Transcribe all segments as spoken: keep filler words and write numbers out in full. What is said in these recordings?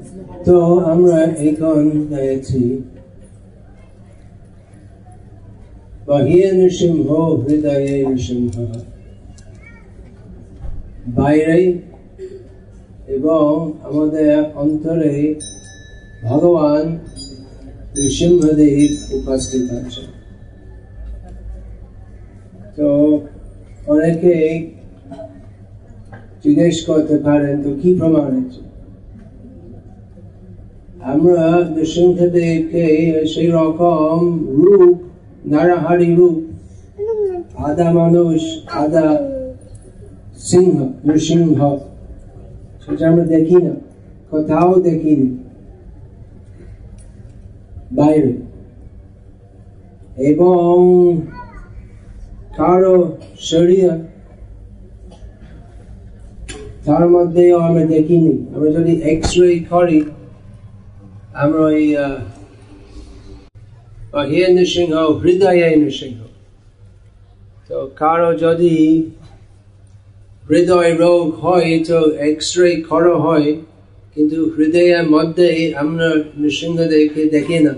তো আমরা এখন গাইছি বাহ্যে নৃসিংহ হৃদয়ে নৃসিংহ, বাইরে এবং আমাদের অন্তরে ভগবান নৃসিংহদেব উপস্থিত আছে। তো অনেকে জিজ্ঞেস করতে পারেন, তো কি প্রমাণ আছে? আমরা নৃসিংহদেবকে সেই রকম রূপ, নারাহারি রূপ, আধা মানুষ আধা সিংহ, নৃসিংহ, সেটা আমরা দেখি না, কোথাও দেখিনি বাইরে, এবং কারো শরীর তার মধ্যেও আমরা দেখিনি। আমরা যদি এক্স রে করি, আমরা ওই বাহ্যে নৃসিংহ হৃদয়ে নৃসিংহ, তো কারো যদি হৃদয় রোগ হয় তো এক্স রে করা হয়, কিন্তু হৃদয়ের মধ্যে আমরা নৃসিংহদেবকে দেখি না।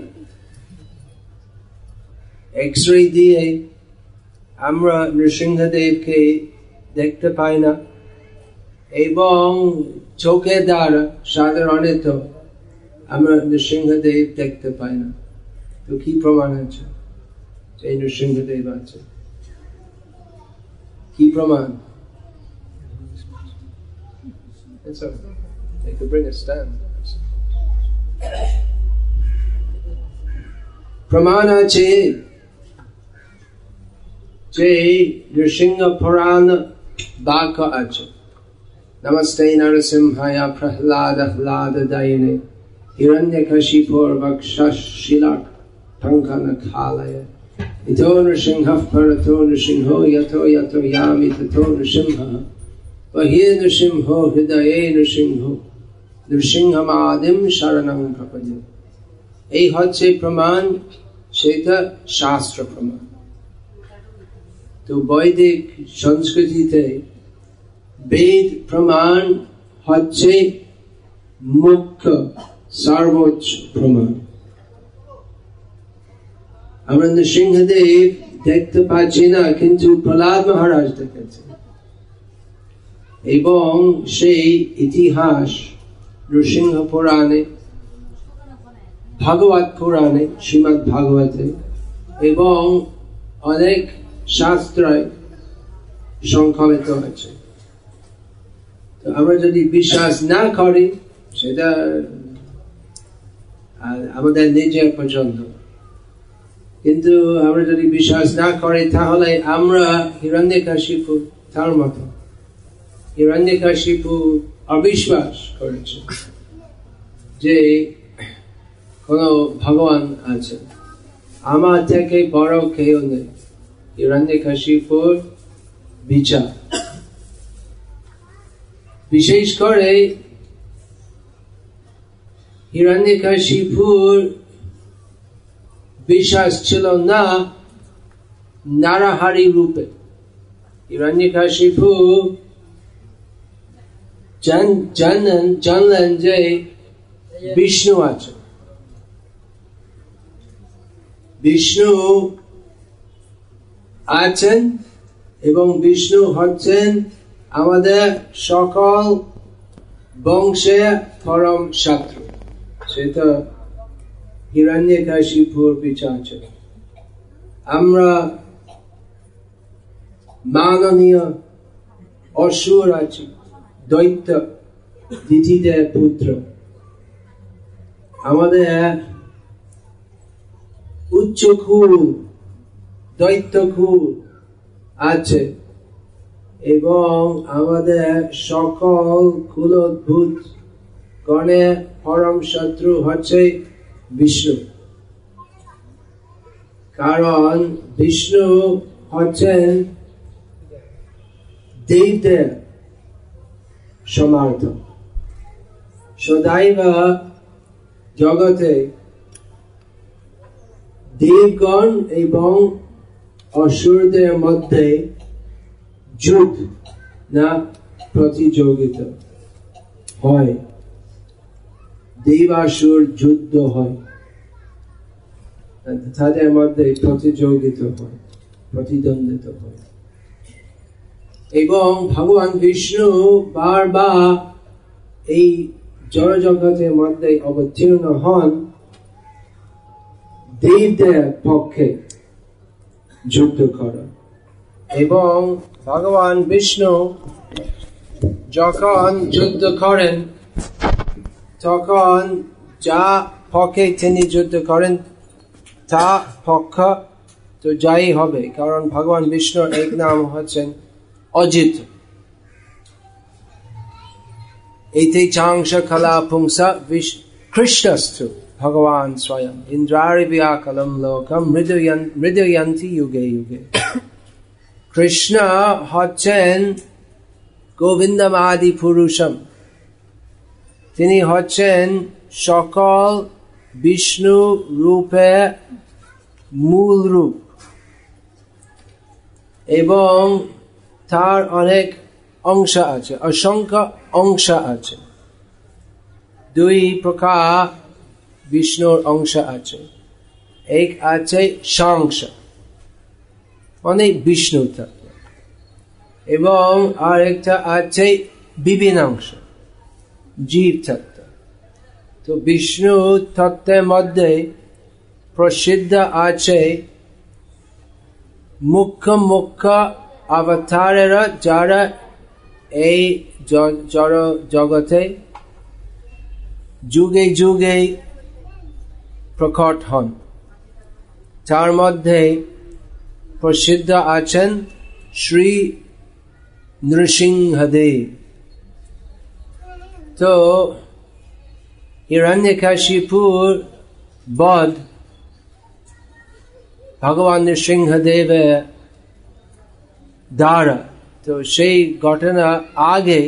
এক্স রে দিয়ে আমরা নৃসিংহদেবকে দেখতে পাই না, এবং চোখের দ্বারা সাধারণত আমরা নৃসিংহদেব দেখতে পাই না। তো কি প্রমাণ আছে যে নৃসিংহদেব আছে? কি প্রমাণ? They could bring a stand. প্রমাণ আছে যে নৃসিংহ পুরাণ বাক্য আছে, নমস্তে নরসিংহায় প্রহ্লাদ আহ্লাদ দায়িনে হিরণ্যকশিপুর বক্ষশিলাক টঙ্কন খালয় ইতো নৃসিংহ পরতো নৃসিংহ যতো যতো ইয়ামি ততো নৃসিংহ বাহ্যে নৃসিংহ হৃদয়ে নৃসিংহ নৃসিংহমাদিম শরণং প্রপদ্যে। এই হচ্ছে প্রমাণ, সেটা শাস্ত্র প্রমাণ। তো বৈদিক সংস্কৃতিতে বেদ প্রমাণ হচ্ছে মুখ্য সর্বোচ্চ প্রমাণ। আমরা নৃসিংহদেব দেখতে পাচ্ছি না, কিন্তু প্রহ্লাদ মহারাজ দেখেছে, এবং সেই ইতিহাস নৃসিংহ পুরাণে, ভাগবত পুরাণে, শ্রীমদ্ ভাগবতে এবং অনেক শাস্ত্রে সংকলিত আছে। তো আমরা যদি বিশ্বাস না করি, সেটা আমাদের নিজের পছন্দ, কিন্তু আমরা যদি বিশ্বাস না করি তাহলে আমরা হিরণ্যকশিপু তার মতো। হিরণ্যকশিপু অবিশ্বাস করেছে যে কোন ভগবান আছে, আমার থেকে বড় কেউ নেই। হিরণ্যকশিপুর বিচার, বিশেষ করে হিরণ্যকশিপুর বিশ্বাস ছিল না নারাহারি রূপে। হিরণ্যকশিপু জানলেন জানলেন যে বিষ্ণু আছে, বিষ্ণু আছেন, এবং বিষ্ণু হচ্ছেন আমাদের সকল বংশের পরম শত্রু। সেটা হিরণ্যকশিপুর বিচার ছিল। আমরা মাননীয় অসুর আছি, দৈত্য দিদিদের পুত্র, আমাদের উচ্চ কুল দৈত্য কুল আছে, এবং আমাদের সকল কুলোদ্ভূত গণের পরম শত্রু হচ্ছে বিষ্ণু। কারণ বিষ্ণু হচ্ছেন দেবদের সমর্থক। সদাইব জগতে দেবগণ এবং অসুরদের মধ্যে যুদ্ধ না প্রতিযোগিতা হয়। দেবাসুর যুদ্ধ হয়, তাদের মধ্যে প্রতিযোগিতা হয়, প্রতিদ্বন্দ্বিতা হয়, এবং ভগবান বিষ্ণু বারবার এই জড় জগতের মধ্যে অবতীর্ণ হন দেবদের পক্ষে যুদ্ধ করা। এবং ভগবান বিষ্ণু যখন যুদ্ধ করেন তখন যা পক্ষে তিনি যুদ্ধ করেন তা পক্ষ তো যাই হবে, কারণ ভগবান বিষ্ণুর এক নাম হচ্ছেন অজিত। এতে চাংশ কলা পুংসা কৃষ্ণস্তু ভগবান স্বয়ং ইন্দ্রারি ব্যাকলম লোকম মৃদয়ন্তি যুগে যুগে। কৃষ্ণ হচ্ছেন গোবিন্দম আদি পুরুষম, তিনি হচ্ছেন সকল বিষ্ণু রূপে মূল রূপ, এবং তার অনেক অংশ আছে, অসংখ্য অংশ আছে। দুই প্রকার বিষ্ণুর অংশ আছে, এক আছে সাংশ মানে বিষ্ণু তত্ত্ব, এবং আর একটা আছে বিভিন্নাংশ জীব তত্ত্ব। তো বিষ্ণু তত্ত্বের মধ্যে প্রসিদ্ধ আছে মুখ্য মুখ্য অবতারেরা যারা এই জড় জগতে যুগে যুগে প্রকট হন। তার মধ্যে প্রসিদ্ধ আছেন শ্রী নৃসিংহদেব। তো হিরণ্যকশিপুর বধ ভগবান নৃসিংহদেবের দ্বারা। তো সেই ঘটনা আগে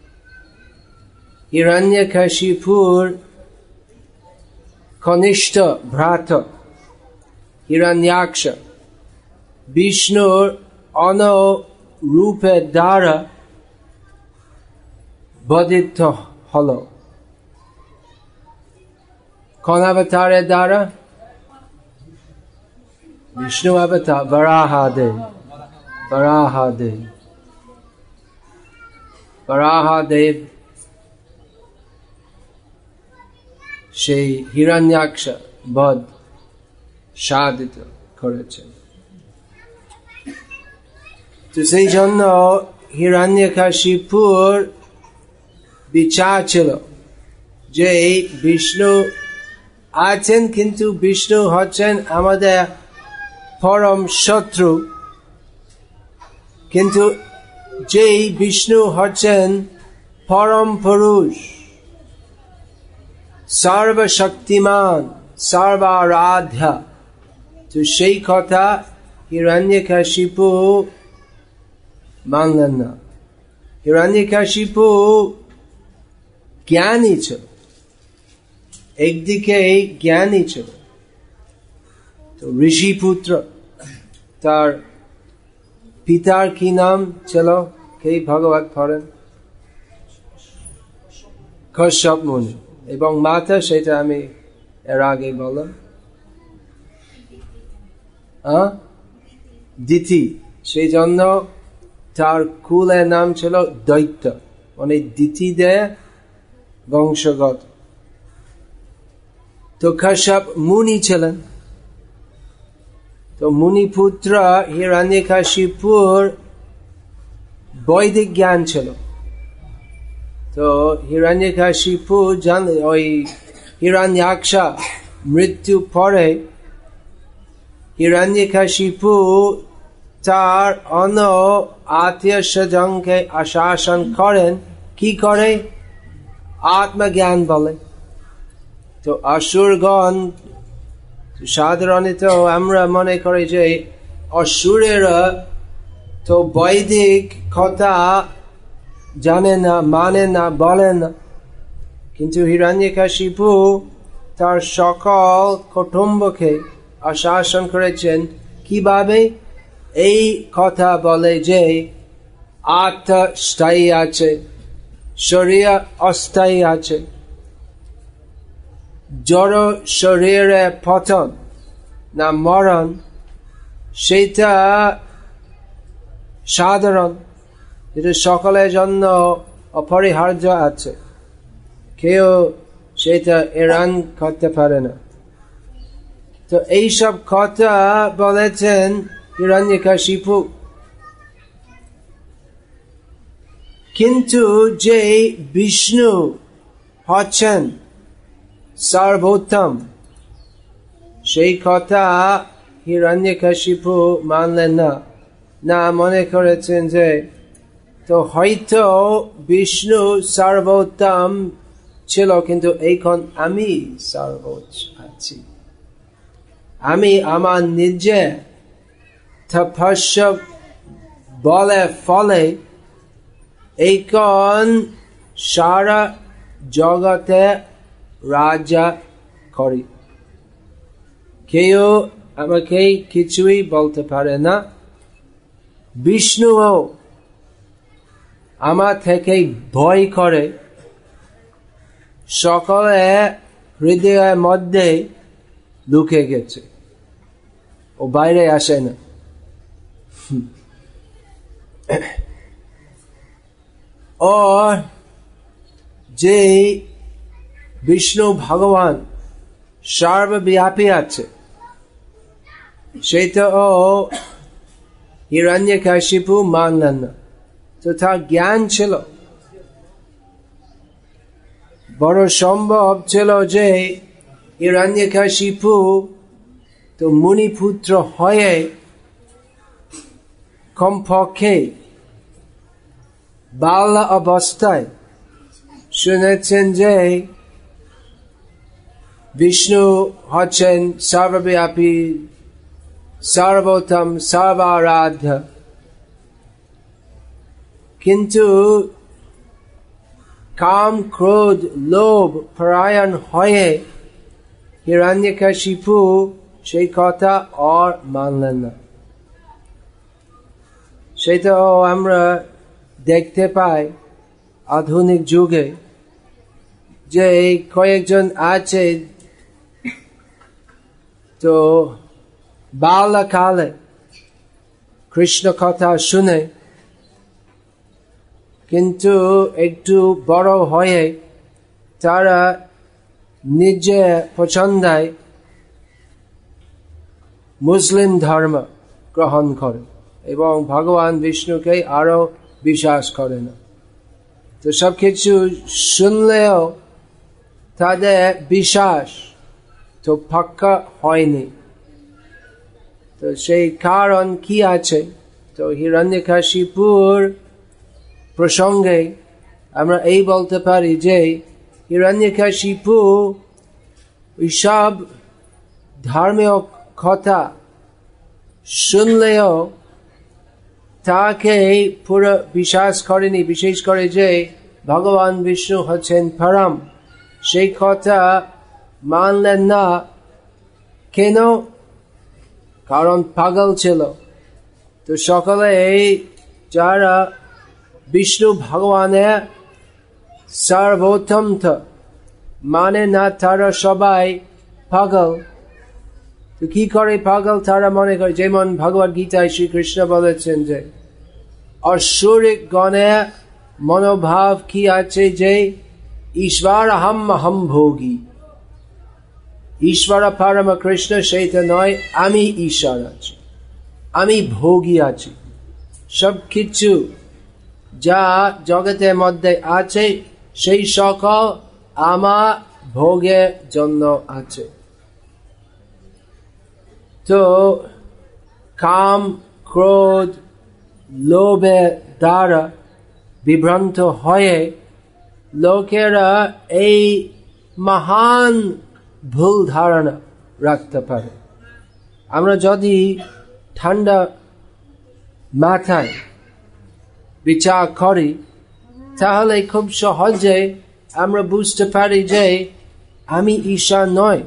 হিরণ্যকশিপুর কনিষ্ঠ ভ্রাত হিরণ্যাক্ষ বিষ্ণুর অন্য রূপের দ্বারা বধিত হল। কোন অবতারের দ্বারা? বিষ্ণু অবতার বরাহদেব। বরাহদেব বরাহদেব সেই হিরণ্যাক্ষ বধ সাধিত করেছেন। তো সেই জন্য হিরণ্যকশিপুর বিচার ছিল যে বিষ্ণু আছেন, কিন্তু বিষ্ণু হচ্ছেন আমাদের পরম শত্রু, কিন্তু যেই বিষ্ণু হচ্ছেন পরম পুরুষ, সর্বশক্তিমান, সর্বারাধ্য। তো সেই কথা হিরণ্যকশিপু মানলেন না। হিরণ্যকশিপু জ্ঞানী ছিল, একদিকে জ্ঞানী ছিল, তো ঋষি পুত্র। তার পিতার কি নাম ছিল? কে ভগবত পড়েন? কশ্যপ মুনি। এবং মাতা, সেটা আমি এর আগে বললাম, দিতি। সেই জন্য তার কুলের নাম ছিল দৈত্য, মানে দিতিদের বংশগত। তো কশ্যপ মুনি ছিলেন। তো মুনিপুত্র হিরণ্যকশিপুর বৈদিক জ্ঞান ছিল। তো হিরণ্যকশিপু জানলে ওই হিরণ্যাক্ষ মৃত্যু পরে হিরণ্যকশিপু তার অন্য আত্মীয় স্বজনকে আশাসন করেন। কি করে? আত্মজ্ঞান বলে। তো অসুরগণ, সাধারণত আমরা মনে করি যে অসুরেরা তো বৈদিক কথা জানে না, মানে না, বলে না, কিন্তু হিরণ্যকশিপু তার সকল কুটুম্বকে আশাসন করেছেন। কিভাবে? এই কথা বলে যে আত্মা স্থায়ী আছে, শরীর অস্থায়ী আছে। জড় শরীরে পতন না মরণ, সেটা সাধারণ, এটা সকলের জন্য অপরিহার্য আছে, কেউ সেটা এড়ান করতে পারে না। তো এইসব কথা বলেছেন হিরণ্যকশিপু। কিন্তু যে বিষ্ণু হচ্ছেন সর্বোত্তম, সেই কথা হিরণ্যকশিপু মানলেন না, না মনে করেছেন যে তো হয়তো বিষ্ণু সর্বোত্তম ছিল, কিন্তু এখন আমি সর্বোচ্চ আছি, আমি আমার নিজে তপস্যা বলে ফলে এখন সারা জগতে রাজা করি, কেউ আমাকে কিছুই বলতে পারে না। বিষ্ণুও আমার থেকে ভয় করে, সকলে হৃদয়ের মধ্যে লুকে গেছে, ও বাইরে আসে না। ও যে বিষ্ণু ভগবান সর্বব্যাপী আছে, সেটা ও হিরণ্যকশিপু মানলেন না। তো তার জ্ঞান ছিল, বড় সম্ভব ছিল যে হিরণ্যকশিপু তো মুনিপুত্র হয়ে কমপক্ষে বাল অবস্থায় শুনেছেন যে বিষ্ণু হচ্ছেন সর্বব্যাপী, সর্বোত্তম, সর্বারাধ্য। কিন্তু কাম ক্রোধ লোভ পরায়ণ হয়ে হিরণ্যকশিপু সেই কথা আর মানলেন না। সেটা আমরা দেখতে পাই আধুনিক যুগে, যে কয়েকজন আছে তো বাল্যকালে কৃষ্ণ কথা শুনে, কিন্তু একটু বড় হয়ে তারা নিজে পছন্দায় মুসলিম ধর্ম গ্রহণ করে এবং ভগবান বিষ্ণুকে আরো বিশ্বাস করে না। তো সবকিছু শুনলেও তাদের বিশ্বাস তো পাক্কা হয়নি। তো সেই কারণ কি আছে? তো হিরণ্যকশিপুর প্রসঙ্গে আমরা এই বলতে পারি যে হিরণ্যকশিপু সব ধর্মীয় কথা শুনলেও তাকে পুরো বিশ্বাস করেনি, বিশেষ করে যে ভগবান বিষ্ণু হচ্ছেন পরম, সেই কথা মানলেন না। কেন? কারণ পাগল ছিল। তো সকলে যারা বিষ্ণু ভগবানের সর্বোত্তম মানে না, তারা সবাই পাগল। তো কি করে পাগল? তারা মনে করে, যেমন ভগবদ গীতায় শ্রীকৃষ্ণ বলেছেন যে অসুরিক গণের মনোভাব কি আছে, যে ঈশ্বর আহম অহম ভোগী, ঈশ্বর পরম কৃষ্ণ সেইটা নয়, আমি ঈশ্বর আছি, আমি ভোগী আছি। সব কিছু যা জগতের মধ্যে আছে সেই সকল আমার ভোগের জন্য আছে। তো কাম ক্রোধ লোভের দ্বারা বিভ্রান্ত হয়ে লোকেরা এই মহান ভুল ধারণা রাখতে পারে। আমরা যদি ঠান্ডা মাথায় বিচার করি তাহলে খুব সহজে আমরা বুঝতে পারি যে আমি ঈশ্বর নয়।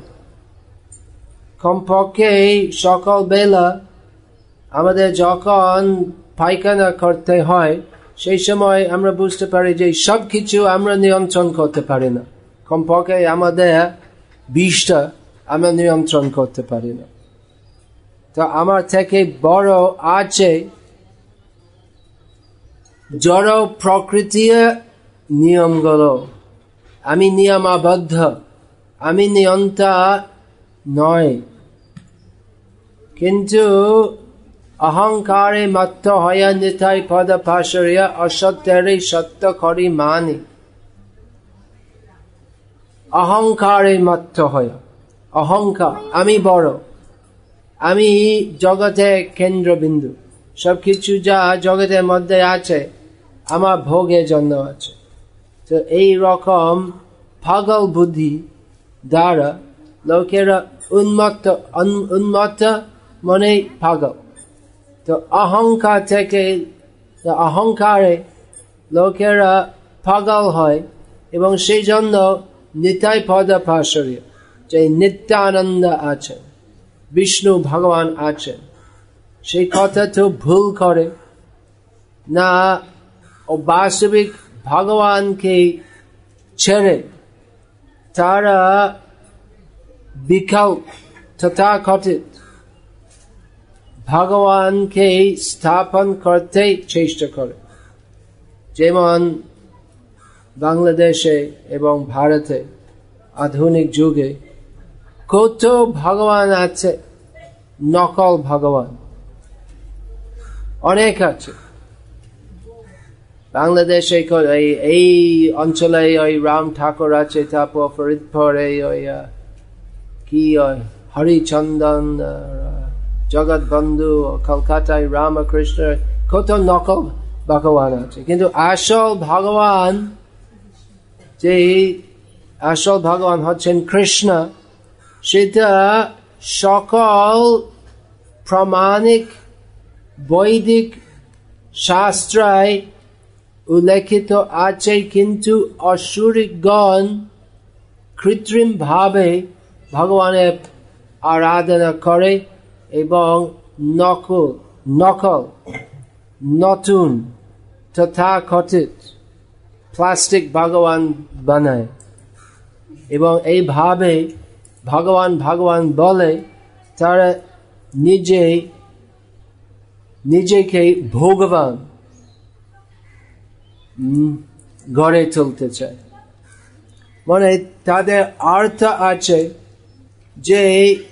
কমপক্ষে সকাল বেলা আমাদের যখন পায়খানা করতে হয় সেই সময় আমরা বুঝতে পারি যে সব কিছু আমরা নিয়ন্ত্রণ করতে পারি না। কমপক্ষে আমাদের বিষটা আমরা নিয়ন্ত্রণ করতে পারি না। তো আমার থেকে বড় আছে জড় প্রকৃতির নিয়মগুলো। আমি নিয়মাবদ্ধ, আমি নিয়ন্তা নয়। কিন্তু অহংকারে মত্ত হয়ে নিতাই পদ পাশরিয়া অসত্যেরই সত্য করি মানি। অহংকারে মত্ত হয়, অহংকার আমি বড়, আমি জগতের কেন্দ্রবিন্দু, সবকিছু যা জগতের মধ্যে আছে আমার ভোগের জন্য আছে। তো এই রকম পাগল বুদ্ধি দ্বারা লোকেরা উন্মত্ত উন্মত্ত মনে পাগল। তো অহংকার থেকে অহংকারে লোকেরা পাগল হয় এবং সেই জন্য নিতাই পদ পাশরীয় যে নিত্যানন্দ আছেন, বিষ্ণু ভগবান আছেন, সেই কথা তো ভুল করে না। ও বাস্তবিক ভগবানকে ছেড়ে তারা বিকল্প তথাকথিত ভগবানকে স্থাপন করতে চেষ্টা করে। যেমন বাংলাদেশে এবং ভারতে আধুনিক যুগে কত ভগবান আছে, নকল ভগবান অনেক আছে। বাংলাদেশে এই অঞ্চলে ওই রাম ঠাকুর আছে, তারপর ফরিদপুরে ওই কি হরিচন্দন, জগৎ বন্ধু, কলকাতায় রামকৃষ্ণ, কত নকল ভগবান আছে। কিন্তু আসল ভগবান যে আসল ভগবান হচ্ছেন কৃষ্ণ, সেটা সকল প্রামাণিক বৈদিক শাস্ত্রায় উল্লেখিত আছে। কিন্তু অসুরিকগণ কৃত্রিম ভাবে ভগবানের আরাধনা করে এবং নকল নকল নতুন তথাকথিত প্লাস্টিক ভগবান বানায় এবং এইভাবে ভগবান ভগবান বলে তারা নিজে নিজেকে ভগবান গড়ে তুলতে চায়। মানে তাদের অর্থ আছে যে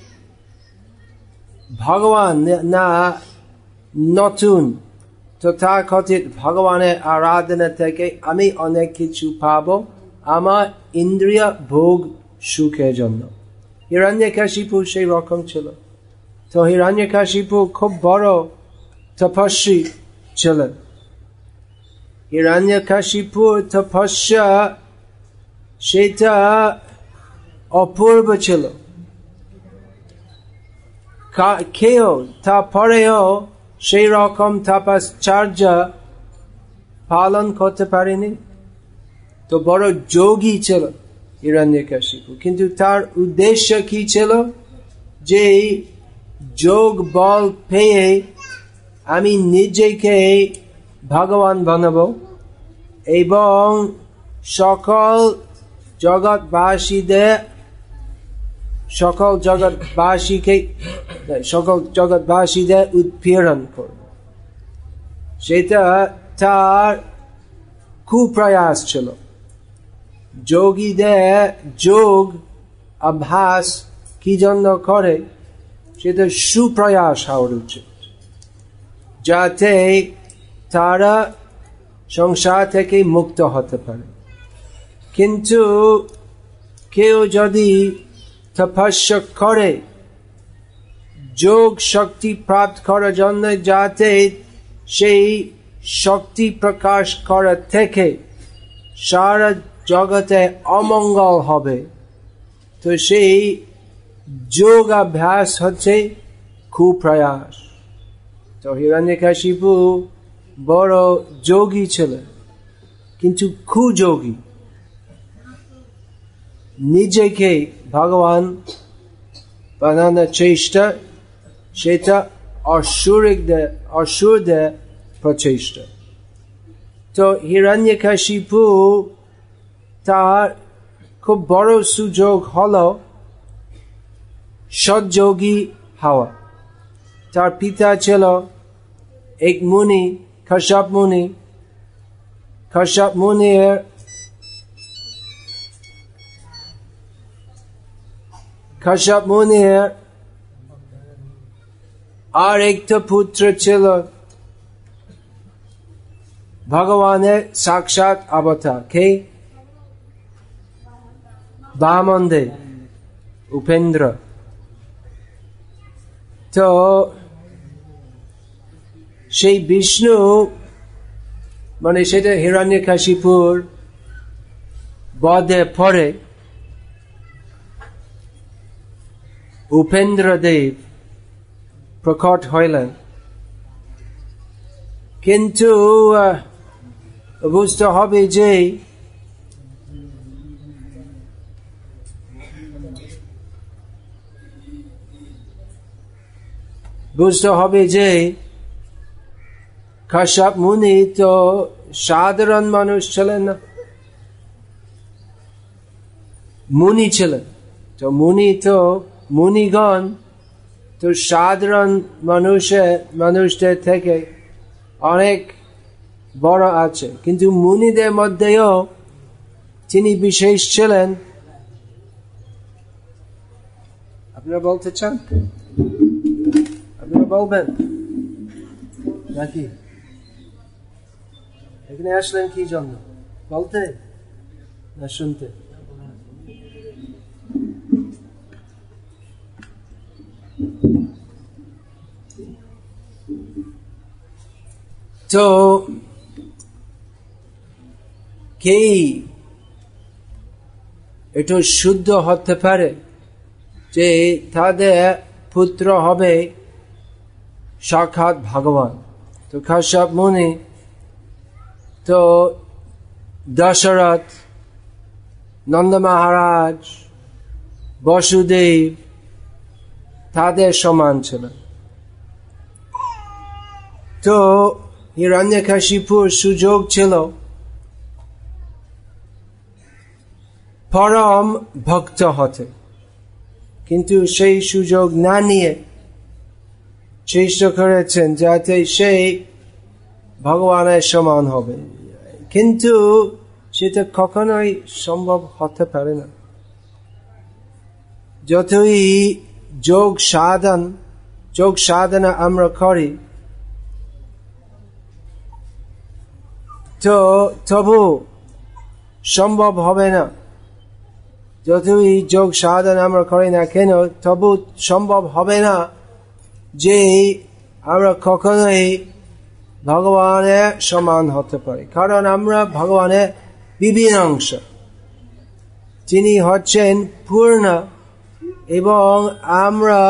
ভগবান না নতুন তথাকথিত ভগবানের আরাধনা থেকে আমি অনেক কিছু পাবো আমার ইন্দ্রিয় ভোগ সুখের জন্য। হিরণ্যকশিপু সেই রকম ছিল। তো হিরণ্যকশিপু খুব বড় তপস্বী ছিলেন। হিরণ্যকশিপুর তপস্যা সেটা অপূর্ব ছিল। কেউ তারপরেও সেই রকম তপশ্চর্য পালন করতে পারেনি। তো বড় যোগী ছিল হিরণ্যকশিপু, কিন্তু তার উদ্দেশ্য কি ছিল? যে যোগ বল পেয়ে আমি নিজেকে ভগবান বানাবো এবং সকল জগৎবাসীদের সকল জগৎবাসীকে সকল জগৎবাসীদের উৎপীড়ন করব। সেটা তার কুপ্রয়াস ছিল। যোগীদের যোগ অভ্যাস কি জন্য করে? সেটা সুপ্রয়াস হওয়া উচিত, যাতে তারা সংসার থেকে মুক্ত হতে পারে। কিন্তু কেউ যদি তপস্যা করে যোগ শক্তি প্রাপ্ত করার জন্য, যাতে সেই শক্তি প্রকাশ করা থেকে সারা জগতে অমঙ্গল হবে, তো সেই যোগ অভ্যাস হচ্ছে কুপ্রয়াস। তো হিরণ্যকশিপু বড় যোগী ছিলেন, কিন্তু কুযোগী। নিজেকে ভগবান বানানোর চেষ্টা, সেটা অসুরিকদের অসুরদের প্রচেষ্টা। তো হিরণ্যকশিপু তার খুব বড় সুযোগ হলো সৎযোগী হওয়া। তার পিতা ছিল এক মুনি, কাশ্যপ মুনি। কাশ্যপ মুনির কাশ্যপ মুনির আর একটা পুত্র ছিল ভগবানের সাক্ষাৎ অবতার, কে? বামন দেব, উপেন্দ্র। তো সেই বিষ্ণু মানে সেটা হিরণ্যকশিপুর বধে পরে উপেন্দ্র দেব প্রকট হইলেন, কিন্তু বুঝতে হবে যে বুঝতে হবে যে কাশ্যপ মুনি তো সাধারণ মানুষ ছিলেন না, মুনি ছিলেন। তো মুনি তো মুনিগণ তো সাধারণ মানুষের মানুষদের থেকে অনেক বড় আছে, কিন্তু মুনিদের মধ্যেও তিনি বিশেষ ছিলেন। আপনারা বলতে চান? আপনারা বলবেন নাকি? এখানে আসলেন কি জন্য? বলতে না শুনতে? তো কে একটু শুদ্ধ হতে পারে যে তাদের পুত্র হবে সাক্ষাৎ ভগবান? তো কাশ্যপ মুনি তো দশরথ, নন্দ মহারাজ, বসুদেব তাদের সমান ছিলেন। তো হিরণ্যকশিপুর সুযোগ ছিল পরম ভক্ত হতে, কিন্তু সেই সুযোগ না নিয়ে চেষ্টা করেছেন যাতে সেই ভগবানের সমান হবে, কিন্তু সেটা কখনোই সম্ভব হতে পারে না। যতই যোগ সাধন যোগ সাধনা আমরা করি, তো তবু সম্ভব হবে না। যতই যোগ সাধনা আমরা করি না কেন, তবু সম্ভব হবে না যে আমরা কখনোই ভগবানের সমান হতে পারি, কারণ আমরা ভগবানের বিভিন্ন অংশ। তিনি হচ্ছেন পূর্ণ এবং আমরা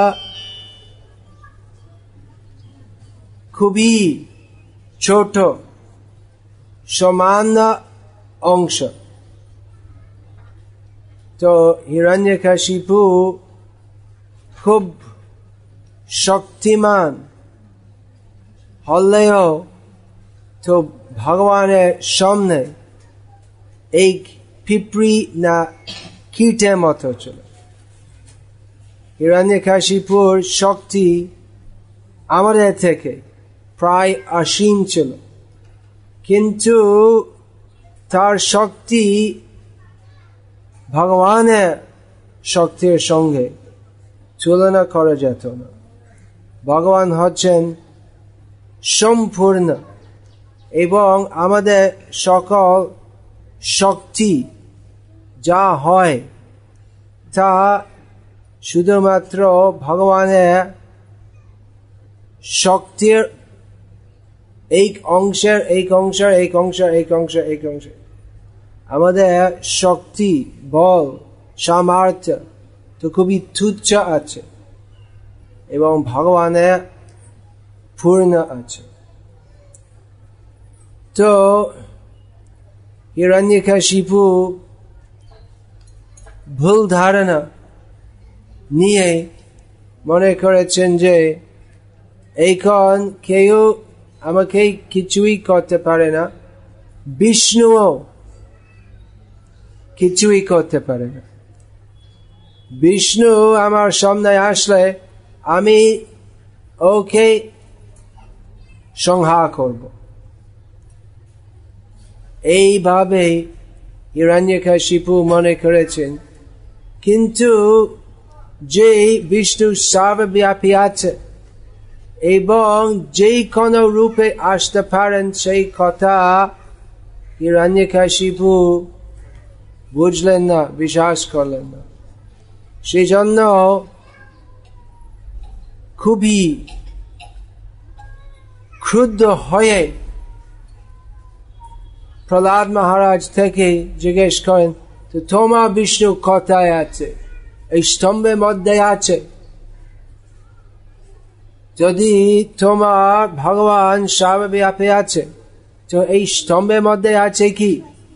খুবই ছোট সামান্য অংশ। তো হিরণ্যকশিপু খুব শক্তিমান হলেও তো ভগবানের সামনে এই পিঁপড়ি না কীটের মতো ছিল। হিরণ্যকশিপুর শক্তি আমাদের থেকে প্রায় অসীম ছিল, কিন্তু তার শক্তি ভগবানের শক্তির সঙ্গে তুলনা করা যেত না। ভগবান হচ্ছেন সম্পূর্ণ এবং আমাদের সকল শক্তি যা হয় তা শুধুমাত্র ভগবানের শক্তির এক অংশের এক অংশের এক অংশের এক অংশের এক অংশ। আমাদের শক্তি, বল, সামর্থ্য তো খুবই তুচ্ছ আছে এবং ভগবানের পূর্ণ আছে। তো হিরণ্যকশিপু ভুল ধারণা নিয়ে মনে করেছেন যে এখন কেউ আমাকে কিছুই করতে পারে না, বিষ্ণুও কিছুই করতে পারে না। বিষ্ণু আমার সামনে আসলে আমি ওকে সংহার করব। এইভাবে হিরণ্যকশিপু মনে করেছেন। কিন্তু যে বিষ্ণু সর্বব্যাপী আছে এবং যে কোনো রূপে আসতে পারেন সেই কথা হিরণ্যকশিপু বুঝলেন না, বিশ্বাস করলেন না। সেই জন্য খুবই ক্রুদ্ধ হয়ে প্রহ্লাদ মহারাজ থেকে জিজ্ঞেস করেন, তো তোমার বিষ্ণু কোথায় আছে? এই স্তম্ভের মধ্যে আছে। যদি তোমার ভগবান সর্বব্যাপী আছে তো এই স্তম্ভের মধ্যে আছে কি?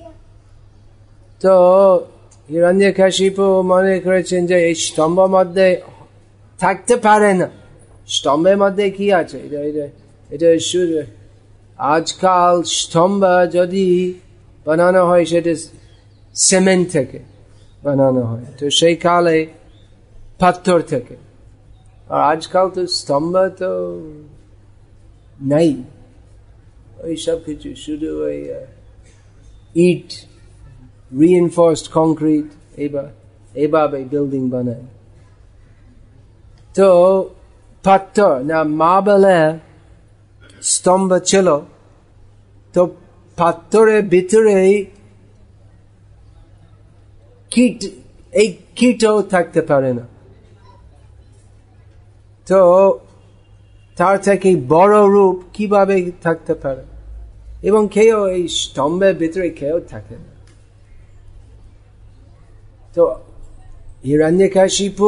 তো হিরণ্যকশিপু মনে করেছেন যে এই স্তম্ভের মধ্যে থাকতে পারে না। স্তম্ভের মধ্যে কি আছে? এটা এটা এটা শুধু আজকাল স্তম্ভ যদি বানানো হয় সেটা সিমেন্ট থেকে বানানো হয়, তো সেই কালে পাথর থেকে। আর আজকাল তো স্তম্ভ তো নাই, ওই সব কিছু শুধু ওই ইট, রিইনফোর্সড কংক্রিট এইভাবে বিল্ডিং বানায়। তো পাথর না মার্বেলের স্তম্ভ ছিল, তো পাথরের ভিতরে কীট, এই কীটও থাকতে পারে না। তো তার থেকে বড় রূপ কিভাবে থাকতে পারে? এবং কেউ এই স্তম্ভের ভিতরে কেউ থাকে না। তো হিরণ্যকশিপু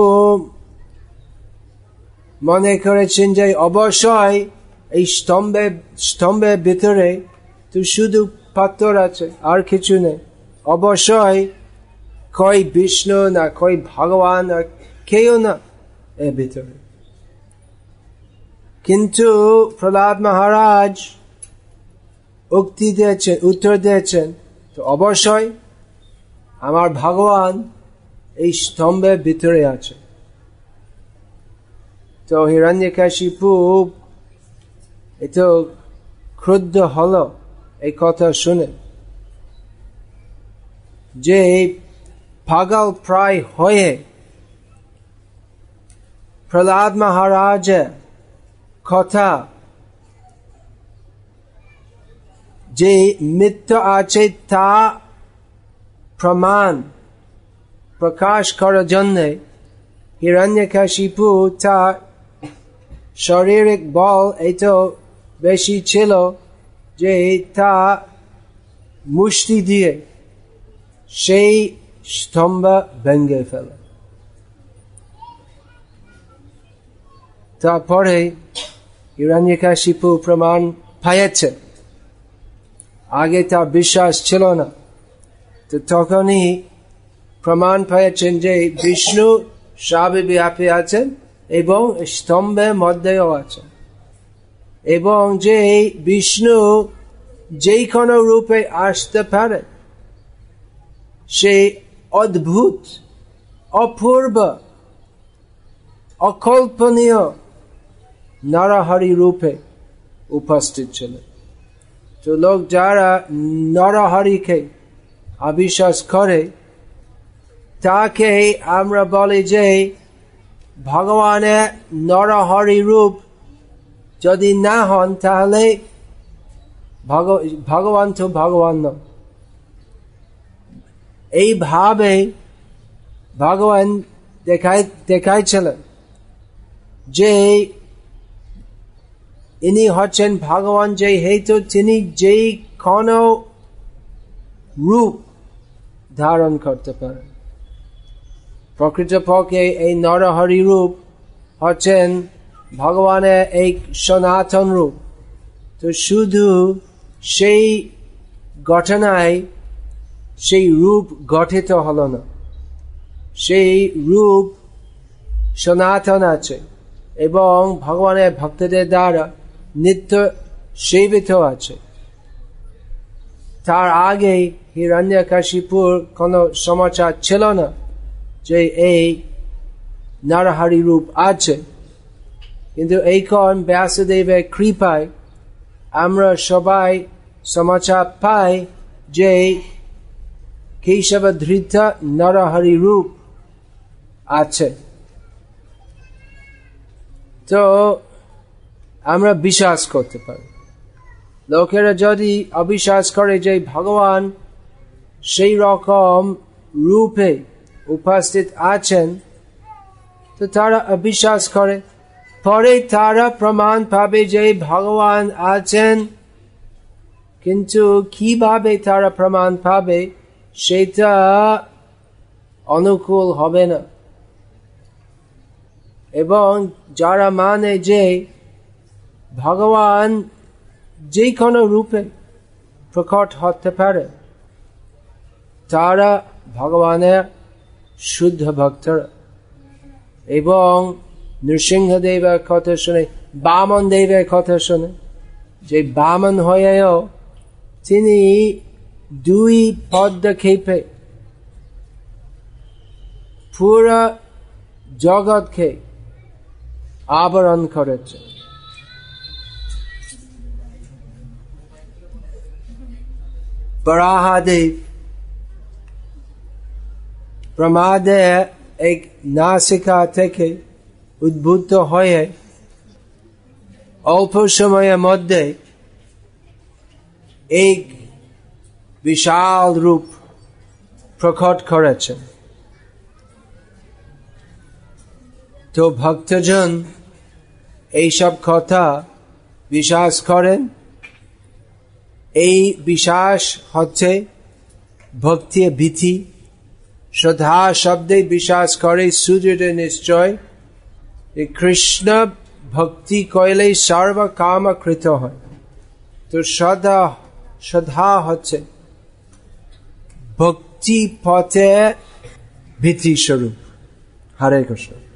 মনে করেছেন যে অবশ্যই এই স্তম্ভের স্তম্ভের ভিতরে তো শুধু পাথর আছে, আর কিছু নেই। অবশ্যই কই বিষ্ণু না কই ভগবান আর কেউ না এর ভিতরে। কিন্তু প্রহ্লাদ মহারাজ উক্তি দিয়েছেন, উত্তর দিয়েছেন, তো অবশ্যই আমার ভগবান এই স্তম্ভের ভিতরে আছে। তো হিরণ্যকশিপু এত ক্রুদ্ধ হলো এই কথা শুনে যে পাগল প্রায় হয়ে প্রহ্লাদ মহারাজের কথা যে মিথ্যা আছে তা প্রমাণ প্রকাশ করার জন্য হিরণ্যকশিপু তার শারীরিক বল এত বেশি ছিল যে তা মুষ্টি দিয়ে সেই স্তম্ভ ভেঙে ফেলে। তারপরে হিরণ্যকশিপু প্রমাণ পেয়েছে, আগে তার বিশ্বাস ছিল না, তো তখনই প্রমাণ পেয়েছেন যে বিষ্ণু সর্বব্যাপী আছেন এবং স্তম্ভের মধ্যেও আছেন, এবং যে বিষ্ণু যে কোনো রূপে আসতে পারে, সেই অদ্ভুত অপূর্ব অকল্পনীয় নরহরি রূপে উপস্থিত ছিলেন। তো লোক যারা নরহরিকে অবিশ্বাস করে তাকে আমরা বলি যে ভগবানের নরহরি রূপ যদি না হন তাহলে ভগবান তো ভগবান নয়। এইভাবে ভগবান দেখাই দেখাইছিলেন যে ইনি হচ্ছেন ভগবান, যে হেতু তিনি যে কোনো রূপ ধারণ করতে পারেন। প্রকৃতপক্ষে এই নরহরি রূপ হচ্ছেন ভগবানের এই সনাতন রূপ। তো শুধু সেই ঘটনায় সেই রূপ গঠিত হলো না, সেই রূপ সনাতন আছে এবং ভগবানের ভক্তদের দ্বারা নিত্য সেবিত আছে। তার আগে হিরণ্যকশিপুর কোনো সমাচার ছিল না যে এই নরহরি রূপ আছে, কিন্তু এইখন ব্যাসদেবের কৃপায় আমরা সবাই সমাচার পাই যে কেশবধৃত নরহরি রূপ আছে। তো আমরা বিশ্বাস করতে পারি। লোকেরা যদি অবিশ্বাস করে যে ভগবান সেই রকম রূপে উপস্থিত আছেন, তো তারা অবিশ্বাস করে। পরে তারা প্রমাণ পাবে যে ভগবান আছেন, কিন্তু কিভাবে তারা প্রমাণ পাবে সেটা অনুকূল হবে না। এবং যারা মানে যে ভগবান যে কোনো রূপে প্রকট হতে পারে, তারা ভগবানের শুদ্ধ ভক্তরা। এবং নৃসিংহদেবের কথা শুনে, বামন দেবের কথা শুনে, যে বামন হয়েও তিনি দুই পদক্ষেপে পুরা জগৎকে আবরণ করেছে। বরাহদেব প্রমাদে এক নাসিকা থেকে উদ্ভূত হয়ে অল্প সময়ের মধ্যে এক বিশাল রূপ প্রকট করেছেন। তো ভক্তজন এইসব কথা বিশ্বাস করেন। এই বিশ্বাস হচ্ছে ভক্তির ভিত্তি। শ্রদ্ধা শব্দে বিশ্বাস করে সুদৃঢ় নিশ্চয় কৃষ্ণ ভক্তি কইলে সর্ব কাম কৃত হয়। তো শ্রদ্ধা শ্রদ্ধা হচ্ছে ভক্তি পথে ভিত্তি স্বরূপ। হরে কৃষ্ণ।